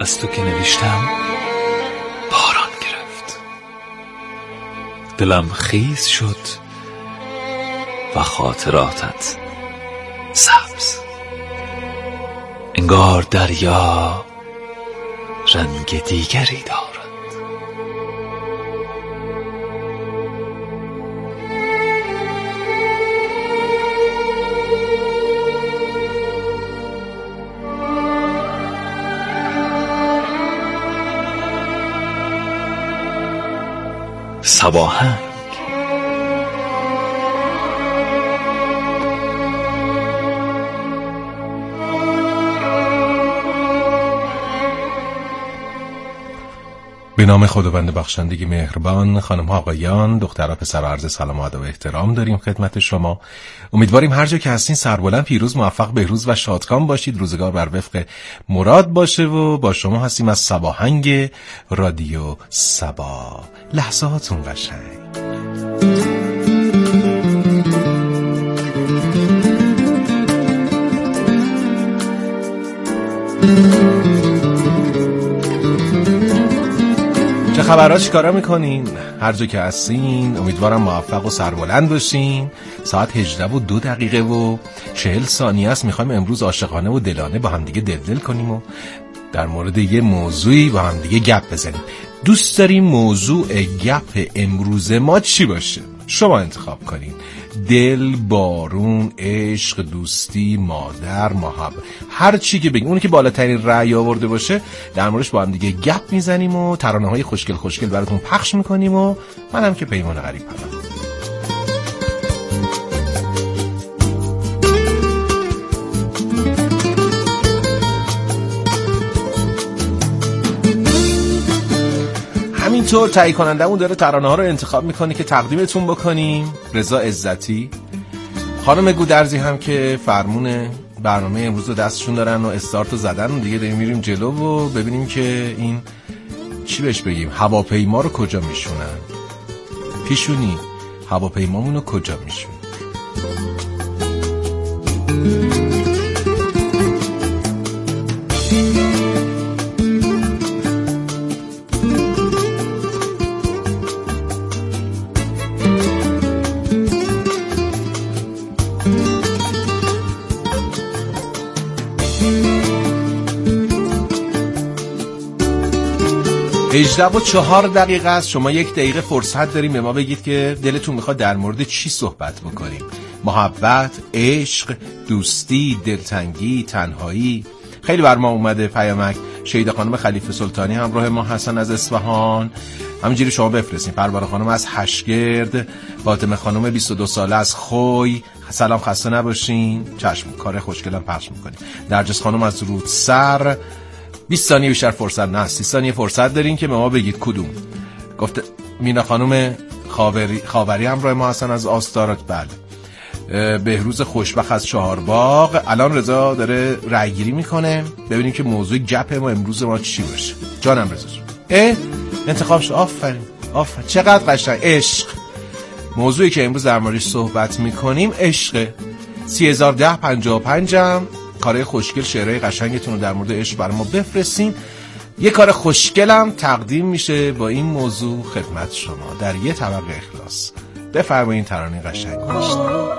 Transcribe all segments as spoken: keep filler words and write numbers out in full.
از تو که نوشتم باران گرفت، دلم خیس شد و خاطراتت سبز. انگار دریا رنگ دیگری دارد. صباهنگ. به نام خداوند بخشنده مهربان. خانم ها آقایان، دخترها پسرها، عرض سلام و ادب و احترام داریم خدمت شما. امیدواریم هر جا که هستین سربلند، پیروز، موفق، بهروز و شادکام باشید. روزگار بر وفق مراد باشه و با شما هستیم از صباهنگ رادیو صبا. لحظه هاتون قشنگ. چه خبرها، چی کارا میکنین؟ هر جا که هستین امیدوارم موفق و سربلند باشین. ساعت هجده و دو دقیقه و چهل ثانیه است. میخوایم امروز عاشقانه و دلانه با هم دیگه دلدل کنیم و در مورد یه موضوعی با هم دیگه گپ بزنیم. دوست داریم موضوع گپ امروز ما چی باشه؟ شما انتخاب کنین. دل، بارون، عشق، دوستی، مادر، محبت، هر چی که بگیم، اونی که بالاترین رأی آورده باشه در موردش با هم دیگه گپ میزنیم و ترانه‌های خوشگل خوشگل براتون پخش میکنیم و منم که پیمان غریب هم. همینطور تهیه کنندمون داره ترانه ها رو انتخاب میکنه که تقدیمتون بکنیم. رضا عزتی، خانم گودرزی هم که فرمون برنامه امروز رو دستشون دارن و استارت رو زدن و دیگه داریم میریم جلو و ببینیم که این چی بهش بگیم، هواپیما رو کجا میشونن. پیشونی هواپیمامون رو کجا میشونن. هجده و چهار دقیقه است. شما یک دقیقه فرصت داریم به ما بگید که دلتون میخواد در مورد چی صحبت بکنیم. محبت، عشق، دوستی، دلتنگی، تنهایی. خیلی بر ما اومده پیامک. شیدا خانم خلیفه سلطانی همراه ما هستن از اصفهان. همینجوری شما بفرستین. پروانه خانم از هشگرد، فاطمه خانم بیست و دو ساله از خوی، سلام خسته نباشین. چشم، کار خوشگلم پخش میکنیم. نرجس خانم از رودسر. بیست ثانیه بیشتر فرصت نه، سی ثانیه فرصت دارین که به ما بگید کدوم. گفته مینا خانم خاوری خاوری هم راه ما هستن از آستارات. بله. بهروز خوشبخت از چهارباغ. الان رضا داره رای گیری میکنه ببینیم که موضوع گپ ما امروز ما چی باشه. جانم رضا جون. اه انتخاب شد. آفرین آفرین، چقدر قشنگ. عشق موضوعی که امروز در موردش صحبت میکنیم عشق. سی هزار ده پنجاه و پنج هم کارهای خوشگل، شعرهای قشنگتون رو در مورد عشق برای ما بفرستین. یه کار خوشگلم تقدیم میشه با این موضوع خدمت شما در یه طبق اخلاص. بفرمایید ترانه قشنگ باشه.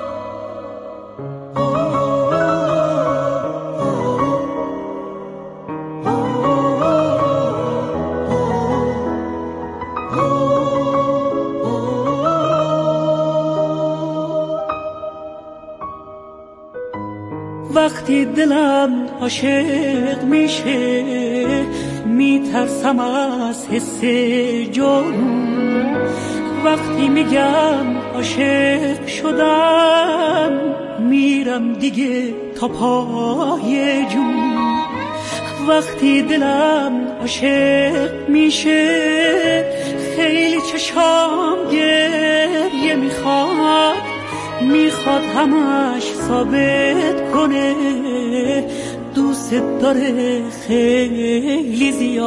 وقتی دلم عاشق میشه میترسم از حس جنون. وقتی میگم عاشق شدم میرم دیگه تا پای جون. وقتی دلم عاشق میشه خیلی چشام گریه میخواد. میخواد همش ثابت کنه دوست داره خیلی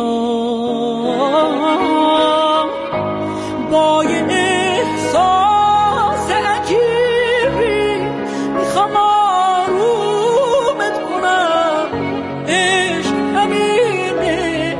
زیاد. با یه احساس عجیبی میخوام آرومت کنم. عشق همینه،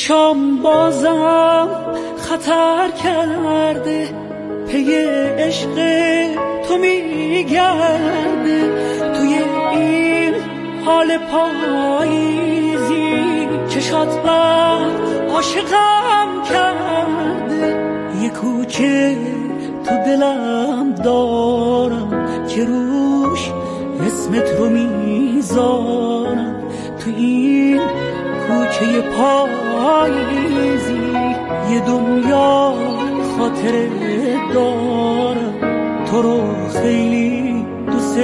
چشام بازم خطر کرده، پی عشق تو میگرده. توی این حال پاییزی چشات وقت عاشقم کرده. یه کوچه تو دلم دارم که روش اسمت رو میذارم. تو این کوچه پاییزی یه دنیا خاطره دارم، تو رو خیلی دوست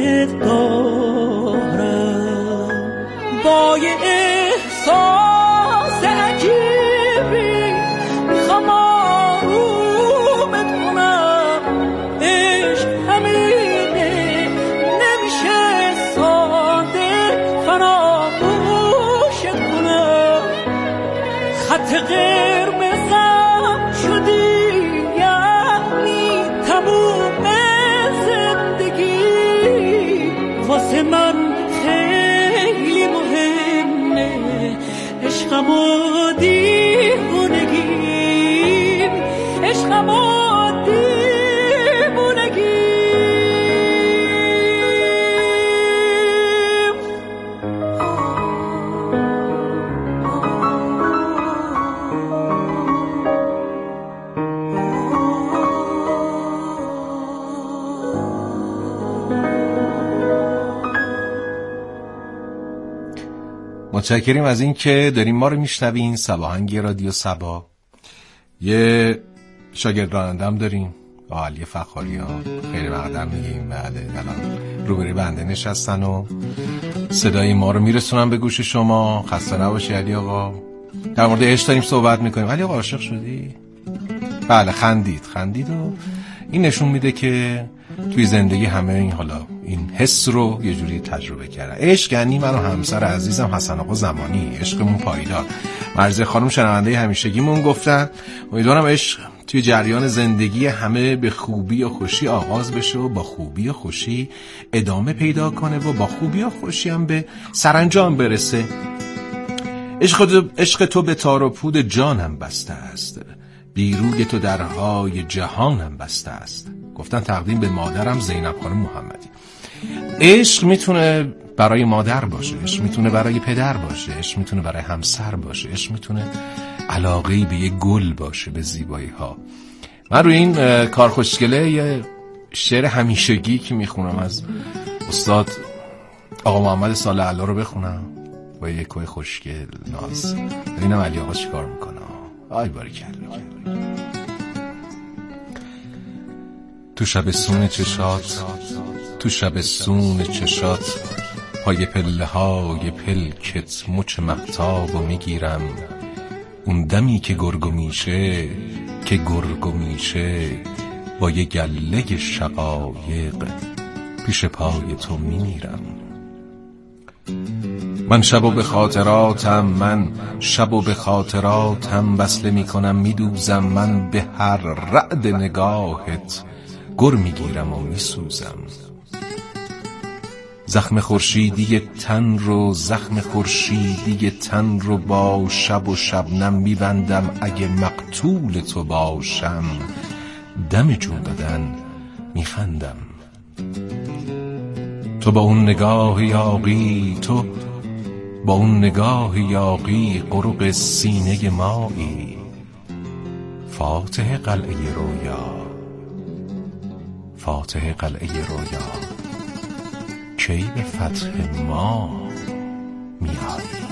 دارم. با یه احساس عجیبی میخوام آرومت کنم. عشق همینه، نمیشه ساده فراموشت کنم. خط قرمزم شدی یعنی تموم زندگی، واسه من خیلی مهمه عشقم و دیوونگی، عشقم و دیوونگی. متشکریم از این که داریم ما رو میشنوین. سباهنگ رادیو سبا. یه شاگرد رانندم داریم با علی فخاری ها، خیلی مقدم میگیم. بله الان روبروی بنده نشستن و صدای ما رو میرسونن به گوش شما. خسته نباشی علی آقا. در مورد عشق داریم صحبت میکنیم. علی آقا عاشق شدی؟ بله خندید خندید و این نشون میده که توی زندگی همه این حالا این حس رو یه جوری تجربه کردن. عشق یعنی من و همسر عزیزم حسن آقا زمانی، عشقمون پایدار. مرزی خانم شنونده همیشگیمون گفتن امیدوارم عشق توی جریان زندگی همه به خوبی و خوشی آغاز بشه و با خوبی و خوشی ادامه پیدا کنه و با خوبی و خوشی هم به سرانجام برسه. عشق, عشق تو به تار و پود جانم بسته است، بیروی تو درهای جهانم بسته است. گفتن تقدیم به مادرم زینب خانم محمدی. عشق میتونه برای مادر باشه، عشق میتونه برای پدر باشه، عشق میتونه برای همسر باشه، عشق میتونه علاقه‌ای به یه گل باشه، به زیبایی ها. من روی این کار خوشگله یه شعر همیشگی که میخونم از استاد آقا محمد صالح الله رو بخونم با یه کوه خوشگل ناز. ببینم علی آقا چی کار میکنه. آی باریکلا. تو شبستون چشات، تو شبستون چشات، پای پله های پلکت مچ مهتابو میگیرم. اون دمی که گرگو میشه، که گرگو میشه، با یه گله شقایق پیش پای تو میمیرم. من شبو به خاطراتم، من شبو به خاطراتم وصله میکنم میدوزم. من به هر رعد نگاهت گر میگیرم و میسوزم. زخم خورشیدی تن رو، زخم خورشیدی تن رو با شب و شبنم میبندم. اگه مقتول تو باشم دم جون دادن میخندم. تو با اون نگاه یاغی، تو با اون نگاه یاغی قرق سینه مایی. فاتح قلعه رویا، فاتح قلعه رویا، کی به فتح ما میایی؟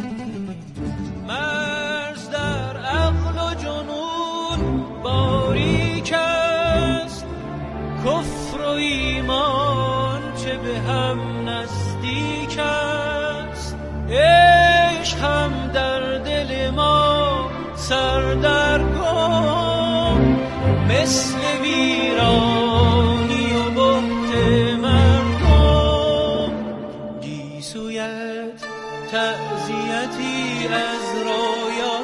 مرز در عقل و جنون باریک است، کفر و ایمان چه به هم نزدیک است. عشق هم در دل ما سردرگم، مثل ویرانی و بهت مردم. گیسویت تعزیتی از رویا،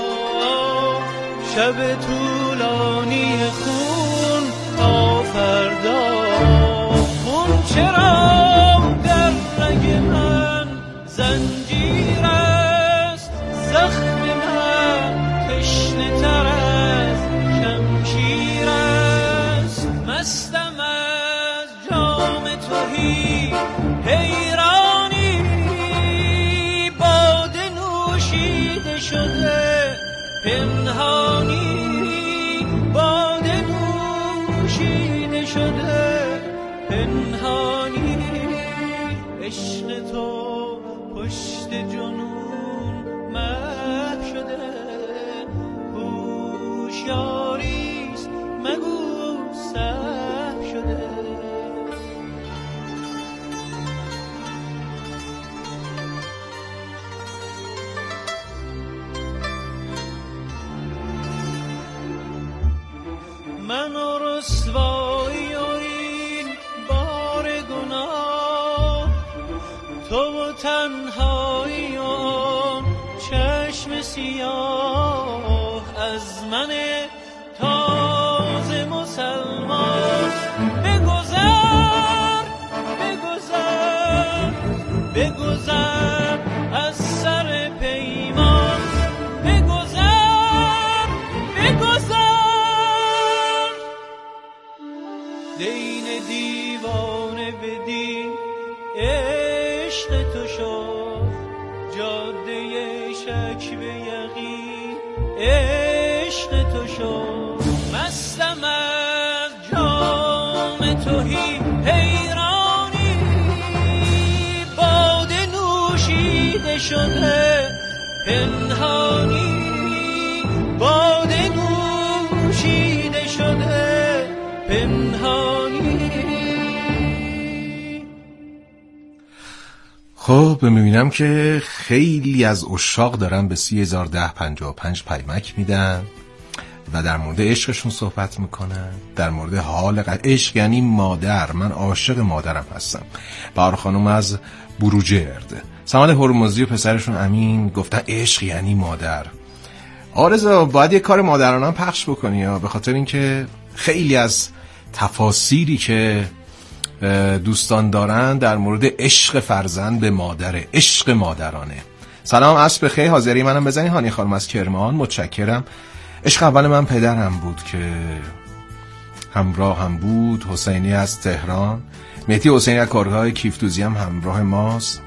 شب طولانی خون تا فردا. خون چرا در رگ من زنجیر است، زخم من عشق تو پشت جنون محو شده هوشیاریست مگو سهو شده من و رسوایی و این بار گناه تو و تنهایی و آن چشم سیاه از من تازه مسلمان بگذر بگذر بگذر از سر پیمان بگذر بگذر دین دیوانه بدین عشق تو شد جاده شک به یقین عشق تو شد مستم از جام توهی حیرانی باده نوشیده شده پنهانی باده نوشیده شده پنهانی. خب میبینم که خیلی از عشاق دارن به سی هزار ده پنجاه و پنج پیمک میدن و در مورد عشقشون صحبت میکنن، در مورد حال قد... عشق یعنی مادر. من عاشق مادرم هستم. بهار خانم از بروجرد، سمال هرمزی و پسرشون امین گفتن عشق یعنی مادر. آرزا باید یه کار مادرانه هم پخش بکنی یا به خاطر اینکه خیلی از تفاسیری که دوستان دارن در مورد عشق فرزند به مادره، عشق مادرانه. سلام عصر بخیر، حاضری منم بزنی هانی خانم از کرمان. متشکرم. عشق اول من پدرم بود که همراه هم بود. حسینی از تهران، مهدی حسینی از کارگاه کیفتوزی هم همراه ماست.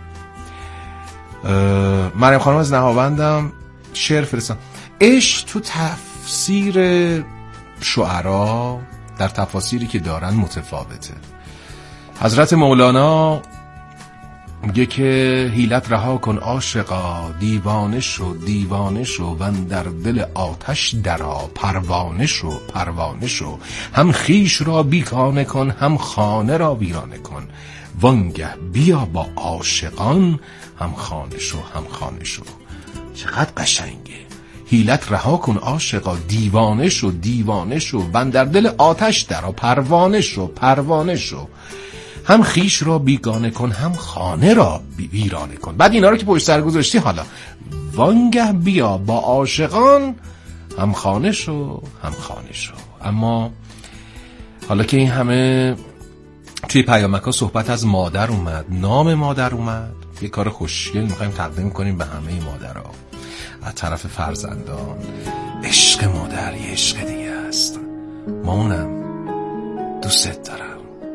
مریم خانم از نهاوندم شعر فرستم. عشق تو تفسیر شعرا در تفاسیری که دارن متفاوته. حضرت مولانا میگه که حیلت رها کن عاشقا دیوانه شو دیوانه شو و در دل آتش درآ پروانه شو پروانه شو هم خیش را بیگانه کن هم خانه را ویرانه کن وانگه بیا با عاشقان هم خانه شو هم خانه شو. چقدر قشنگه. حیلت رها کن عاشقا دیوانه شو دیوانه شو و در دل آتش درآ پروانه شو پروانه شو هم خیش را بیگانه کن هم خانه را ویرانه کن. بعد اینا رو که پشت سر گذاشتی حالا وانگه بیا با عاشقان هم خانه شو هم خانه شو. اما حالا که این همه توی پیامک ها صحبت از مادر اومد، نام مادر اومد، یه کار خوشگل میخوایم تقدیم کنیم به همه مادرها از طرف فرزندان. عشق مادر یه عشق دیگه است. مامانم دوست دارم.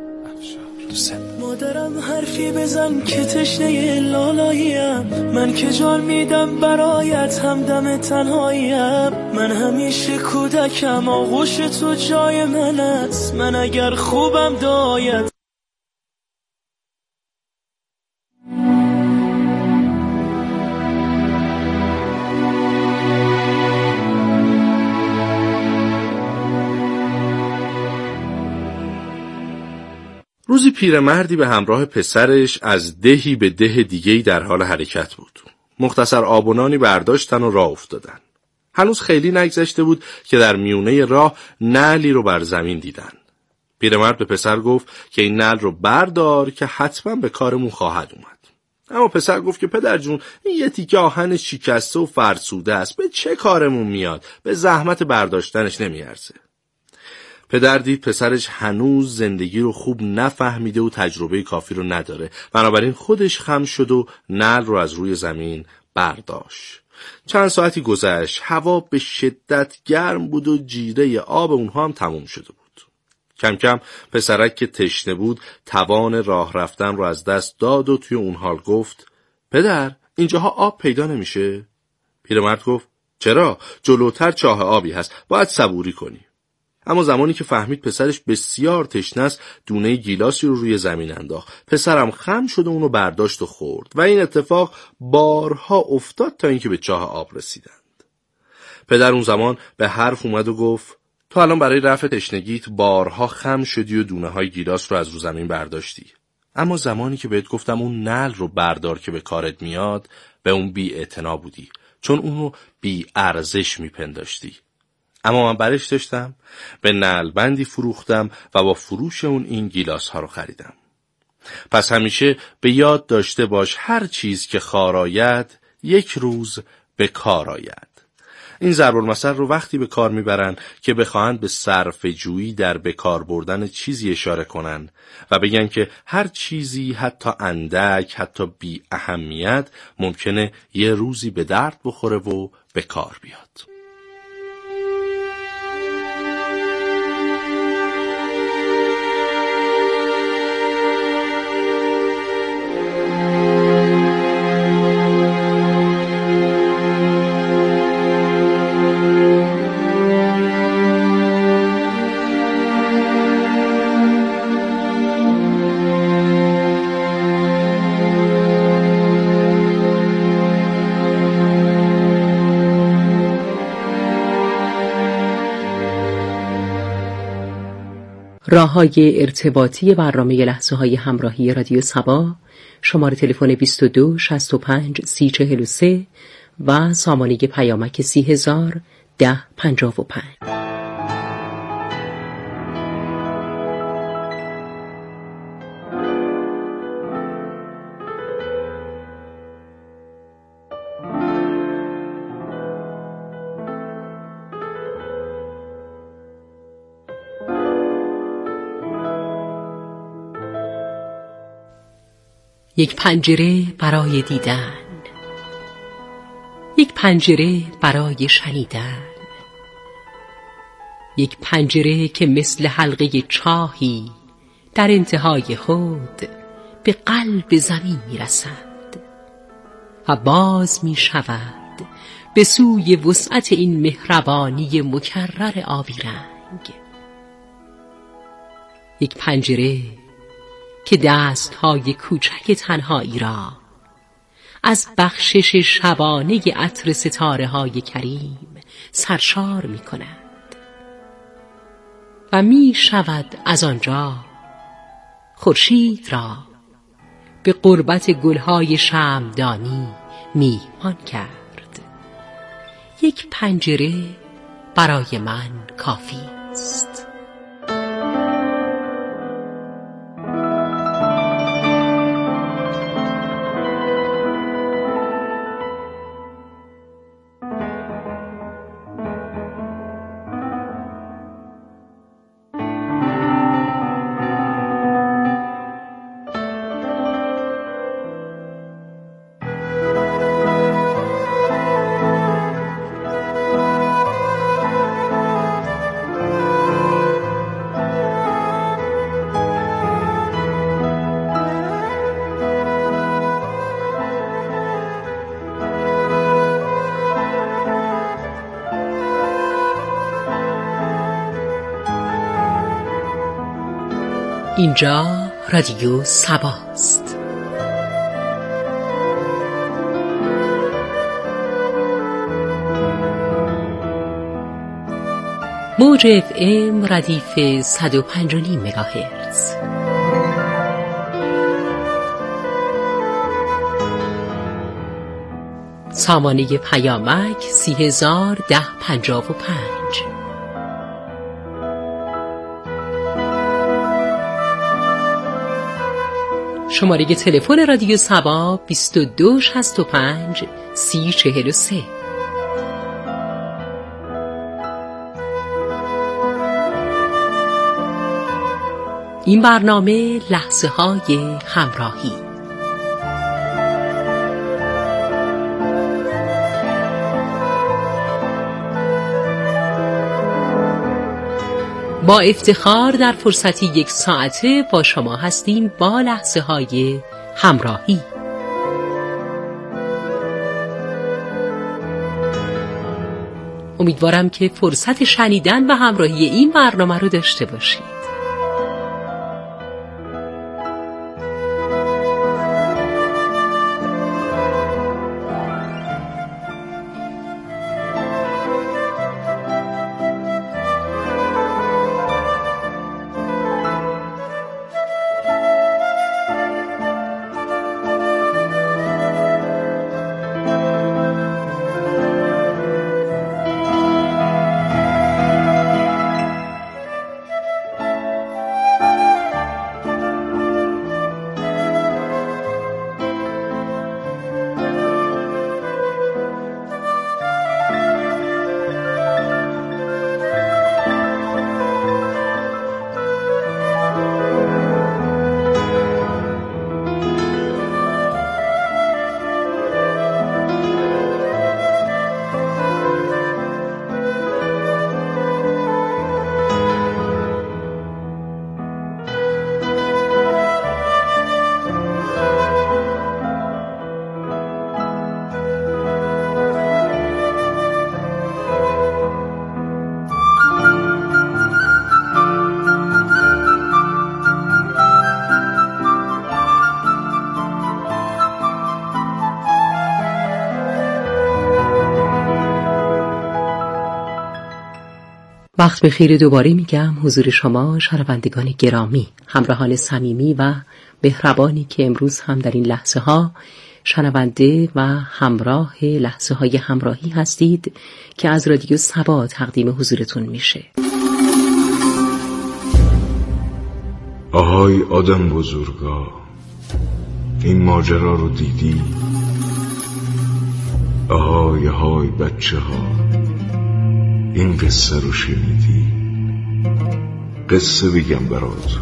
مادرم حرفی بزن که تشنه لالاییم، من که جان میدم برایت همدم تنهاییم. من همیشه کودکم آغوش تو جای من است، من اگر خوبم دایت. روزی پیرمردی به همراه پسرش از دهی به ده دیگه‌ای در حال حرکت بود. مختصر آب و نانی برداشتن و راه افتادن. هنوز خیلی نگذشته بود که در میونه راه نعلی رو بر زمین دیدن. پیرمرد به پسر گفت که این نعل رو بردار که حتما به کارمون خواهد اومد. اما پسر گفت که پدر جون این یه تیکه آهن شکسته و فرسوده است، به چه کارمون میاد؟ به زحمت برداشتنش نمیارزه. پدر دید پسرش هنوز زندگی رو خوب نفهمیده و تجربه کافی رو نداره، بنابراین خودش خم شد و نعل رو از روی زمین برداشت. چند ساعتی گذشت، هوا به شدت گرم بود و جیره آب اونها هم تموم شده بود. کم کم پسرک که تشنه بود توان راه رفتن رو از دست داد و توی اون حال گفت پدر اینجاها آب پیدا نمیشه؟ پیرمرد گفت چرا؟ جلوتر چاه آبی هست، باید صبوری کنی. اما زمانی که فهمید پسرش بسیار تشنه است دونه گیلاسی رو روی زمین انداخت. پسرم خم شد و اونو برداشت و خورد و این اتفاق بارها افتاد تا اینکه به چاه آب رسیدند. پدر اون زمان به حرف اومد و گفت تو الان برای رفع تشنگیت بارها خم شدی و دونه های گیلاس رو از رو زمین برداشتی، اما زمانی که بهت گفتم اون نعل رو بردار که به کارت میاد به اون بی اعتنا بودی، چون اونو بی ارزش میپنداشتی. اما من برش داشتم، به نعل بندی فروختم و با فروش اون این گیلاس ها رو خریدم. پس همیشه به یاد داشته باش هر چیز که خاراید یک روز به کار آید. این ضرب المثل رو وقتی به کار میبرن که بخواهند به صرفه جویی در به کار بردن چیزی اشاره کنن و بگن که هر چیزی حتی اندک، حتی بی اهمیت ممکنه یه روزی به درد بخوره و به کار بیاد. راه‌های ارتباطی برنامه لحظه‌های همراهی رادیو صبا، شماره تلفن بیست و دو شصت و پنج سی چهل و سه و سامانه پیامک سی هزار ده پنجاه و پنج. یک پنجره برای دیدن، یک پنجره برای شنیدن، یک پنجره که مثل حلقه چاهی در انتهای خود به قلب زمین می رسد و باز می شود به سوی وسعت این مهربانی مکرر آبی رنگ. یک پنجره که دستهای کوچک تنهایی را از بخشش شبانه عطر ستاره های کریم سرشار می کند و می شود از آنجا خورشید را به قربت گلهای شمعدانی میهمان کرد. یک پنجره برای من کافی است. اینجا رادیو صباست. موج اف ام ردیف صد و پنج و نیم مگاهرتز. سامانه پیامک سی هزار ده پنجاه و پنج. شماره تلفن رادیو صبا بیست و دو شصت و پنج سی چهل و سه. این برنامه لحظه های همراهی. با افتخار در فرصتی یک ساعته با شما هستیم با لحظه های همراهی. امیدوارم که فرصت شنیدن و همراهی این برنامه رو داشته باشید. وقت بخیر دوباره میگم حضور شما شنوندگان گرامی، همراهان صمیمی و مهربانی که امروز هم در این لحظه ها شنونده و همراه لحظه های همراهی هستید که از رادیو صبا تقدیم حضورتون میشه. آهای آدم بزرگا، این ماجرا رو دیدی؟ آهای آهای بچه ها، این قصه رو شنیدی؟ قصه بگم براتون،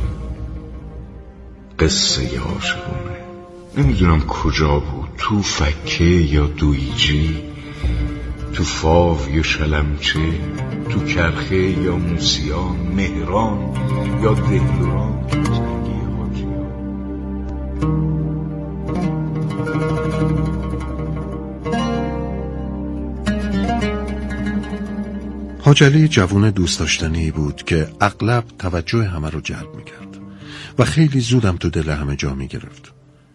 قصه ی عاشقونه. نمیدونم کجا بود، تو فکه یا دویجی، تو فاو یا شلمچه، تو کرخه یا موسیان، مهران یا دهلوران، زنگی حاجیان. حاج علی جوون دوست داشتنی بود که اغلب توجه همه رو جلب میکرد و خیلی زودم تو دل همه جا میگرفت.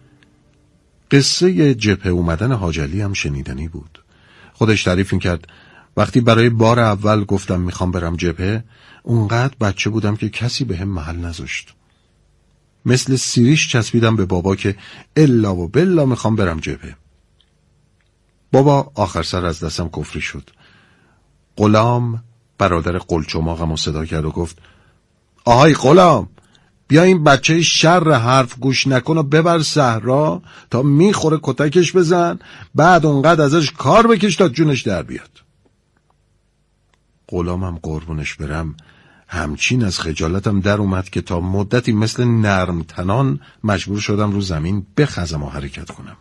قصه جبهه اومدن حاج علی هم شنیدنی بود. خودش تعریف میکرد وقتی برای بار اول گفتم میخوام برم جبهه، اونقدر بچه بودم که کسی به هم محل نذاشت. مثل سیریش چسبیدم به بابا که الا و بلا میخوام برم جبهه. بابا آخر سر از دستم کفری شد. غلام برادر قلچماغم رو صدا کرد و گفت آهای غلام، بیا این بچه شر حرف گوش نکن و ببر صحرا تا میخوره کتکش بزن، بعد اونقدر ازش کار بکش تا جونش در بیاد. غلامم قربونش برم همچین از خجالتم در اومد که تا مدتی مثل نرم تنان مجبور شدم رو زمین بخزم و حرکت کنم.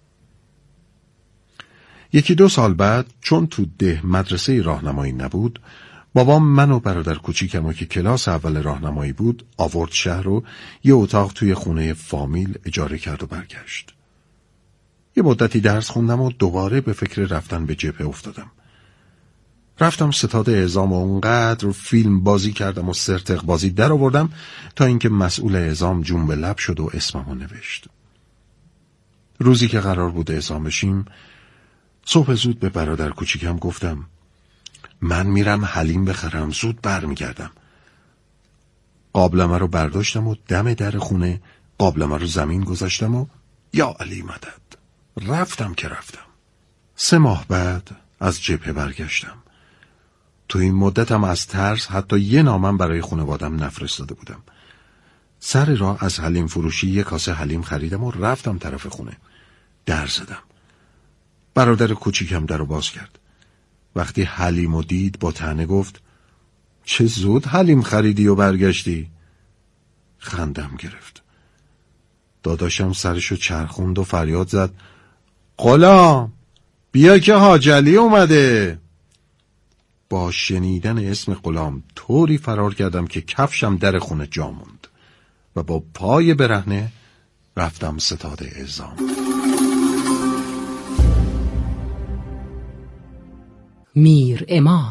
یکی دو سال بعد چون تو ده مدرسه راهنمایی نبود، بابام من و برادر کوچیکم که کلاس اول راهنمایی بود آورد شهر رو یه اتاق توی خونه فامیل اجاره کرد و برگشت. یه مدتی درس خوندم و دوباره به فکر رفتن به جبهه افتادم. رفتم ستاد اعزام و اونقدر فیلم بازی کردم و سرتق بازی در آوردم تا اینکه مسئول اعزام جون به لب شد و اسممو نوشت. روزی که قرار بود اعزام بشیم، صبح زود به برادر کوچیکم گفتم من میرم حلیم بخرم، زود برمیگردم. قابلمه رو برداشتم و دم در خونه قابلمه رو زمین گذاشتم و یا علی مدد رفتم که رفتم. سه ماه بعد از جبهه برگشتم. تو این مدتم از ترس حتی یه نامم برای خانوادم نفرستاده بودم. سر راه از حلیم فروشی یک کاسه حلیم خریدم و رفتم طرف خونه. در زدم. برادر کوچیکم درو باز کرد. وقتی حلیمو دید با طعنه گفت چه زود حلیم خریدی و برگشتی؟ خندم گرفت. داداشم سرشو چرخوند و فریاد زد غلام بیا که حاج علی اومده. با شنیدن اسم غلام طوری فرار کردم که کفشم در خونه جا موند و با پای برهنه رفتم ستاد اعزام. میر عماد.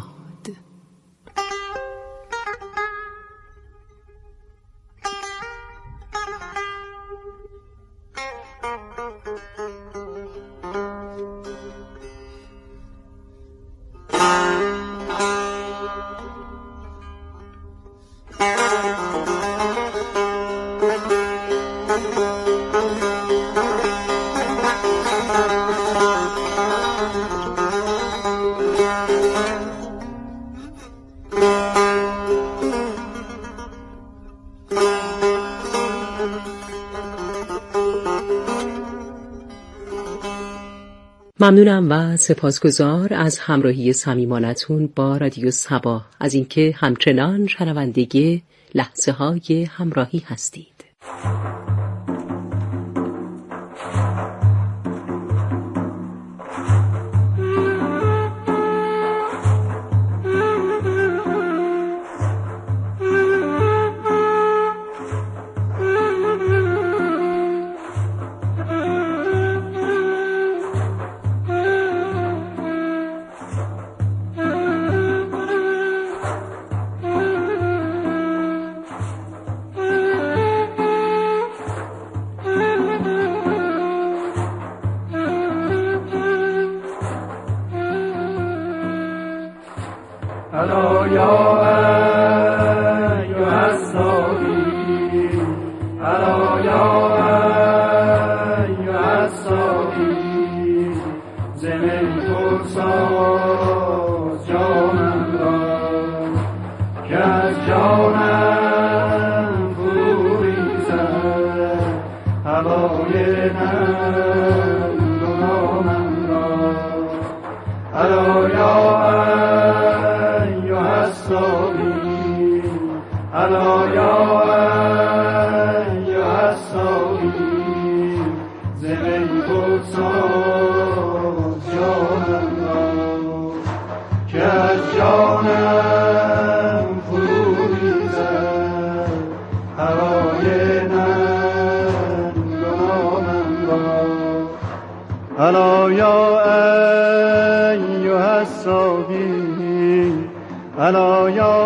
ممنونم و سپاسگزار از همراهی صمیمانتون با رادیو صبا، از اینکه همچنان شنونده لحظه های همراهی هستید. ألا يا أيها الساقي ألا يا أيها الساقي زمن پرساز جانم را که از جانم فرو ریزد هوای ننگ و نامم را. ألا يا الساقي ألا يا أيها الساقي زمن پرساز جانم را که از جانم فرو ریزد هوای ننگ و نامم را. ألا يا أيها الساقي ألا يا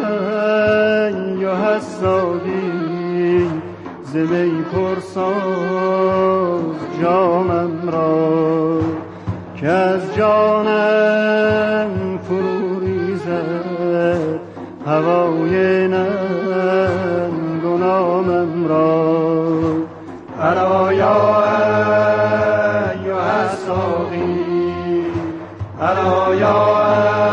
أيها الساقي ز می پرساز جامم را که از جانم فرو ریزد هوای ننگ و نامم را. ألا يا أيها الساقي ألا يا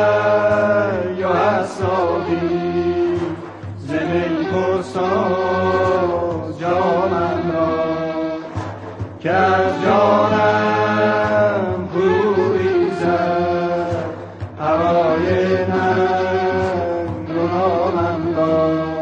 پرساز جانم را که از جانم فرو ریزد هوای ننگ و نامم را.